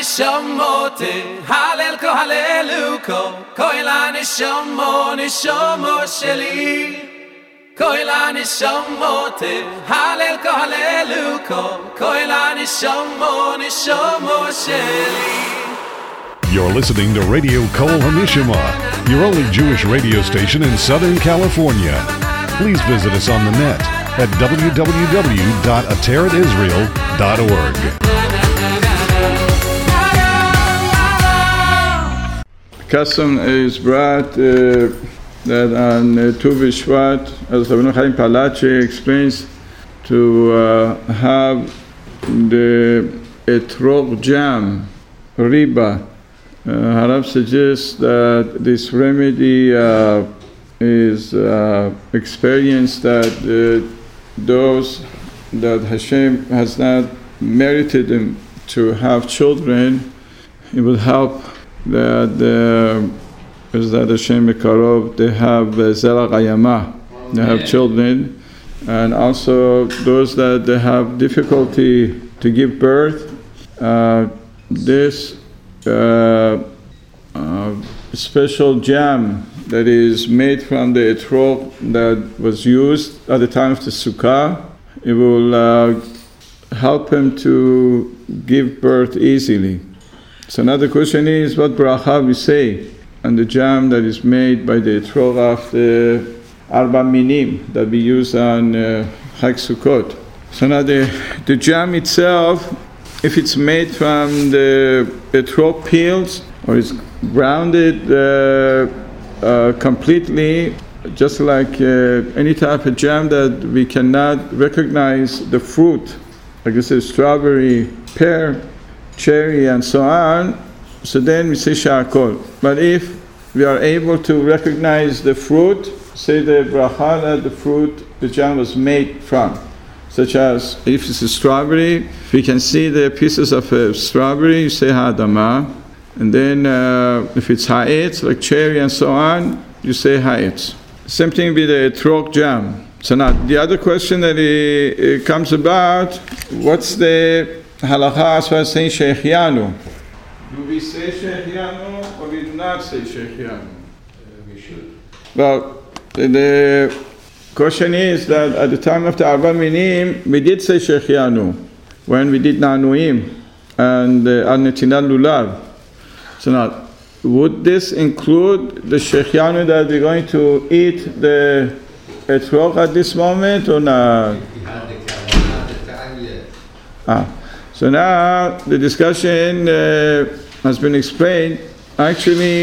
nishamote halel ko haleluko koila nishomo sheli koila nishamote halel ko haleluko koila nishomo sheli. You're listening to Radio Kol Hamishama, your only Jewish radio station in Southern California. Please visit us on the net at www.ateratisrael.org. Custom is brought that on Tu B'Shvat, as Rabbeinu Chaim Palachi explains, to have the etrog jam, riba. Harav suggests that this remedy is experienced that those that Hashem has not merited them to have children, it will help that Hashem Mekarov, they have Zerach Hayama, they have children, and also those that they have difficulty to give birth, this special jam that is made from the etrog that was used at the time of the Sukkah, it will help him to give birth easily. So now the question is, what bracha we say on the jam that is made by the etrog of the Arba Minim that we use on Chag Sukkot. So now the jam itself, if it's made from the etrog peels or it's grounded completely, just like any type of jam that we cannot recognize the fruit, like I said, strawberry, pear, cherry, and so on, so then we say sha'akol. But if we are able to recognize the fruit, say the bracha that the fruit, the jam was made from. Such as if it's a strawberry, we can see the pieces of a strawberry, you say ha'adama. And then if it's ha'etz, like cherry and so on, you say ha'etz. Same thing with the etrog jam. So now the other question that it comes about, what's the halacha as far as saying shechianu? Do we say shechianu or we do not say shechianu? We should. Well, the question is that at the time of the Arba Minim, we did say shechianu when we did nanuim and al-netilat lulav. So now, would this include the shechianu that we're going to eat the etrog at this moment or not? So now the discussion has been explained. Actually,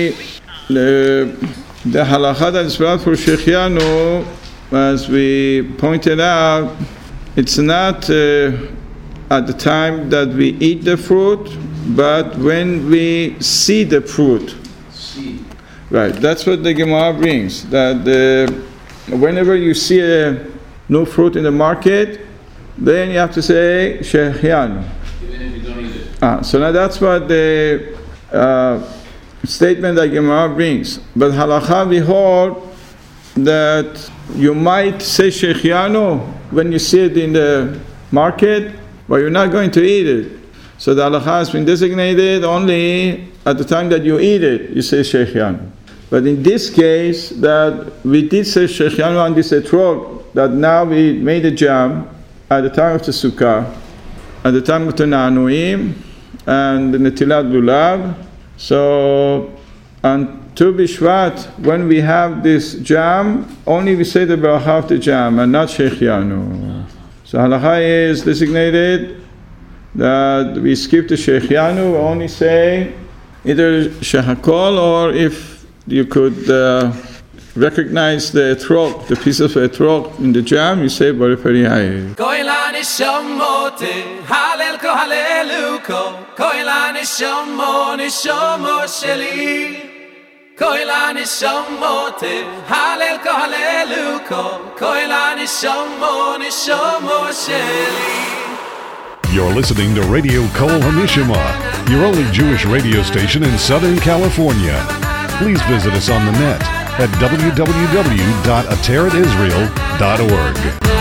the halakha that is brought for shechianu, as we pointed out, it's not at the time that we eat the fruit, but when we see the fruit. Right, that's what the Gemara brings, that whenever you see a new fruit in the market, then you have to say shechianu. Even if you don't eat it. So now that's what the statement that Gemara brings. But halakha we hold that you might say shechianu when you see it in the market, but you're not going to eat it. So the halakha has been designated only at the time that you eat it, you say shechianu. But in this case, that we did say shechianu on this etrog, that now we made a jam at the time of the Sukkah, at the time of the Nanuim, and the Netilat Lulav. So on Tu B'Shvat, when we have this jam, only we say the bracha of the jam and not shechianu. So halakha is designated that we skip the shechianu, we only say either shehakol, or if you could recognize the etrog, the piece of etrog in the jam, you say Baruch Hariyai. Koila nishamote halel ko haleluko koila nishomo sheli koila nishamote halel ko haleluko koila nishomo sheli. You're listening to Radio Kol Hamishama, your only Jewish radio station in Southern California. Please visit us on the net at www.ateratisrael.org.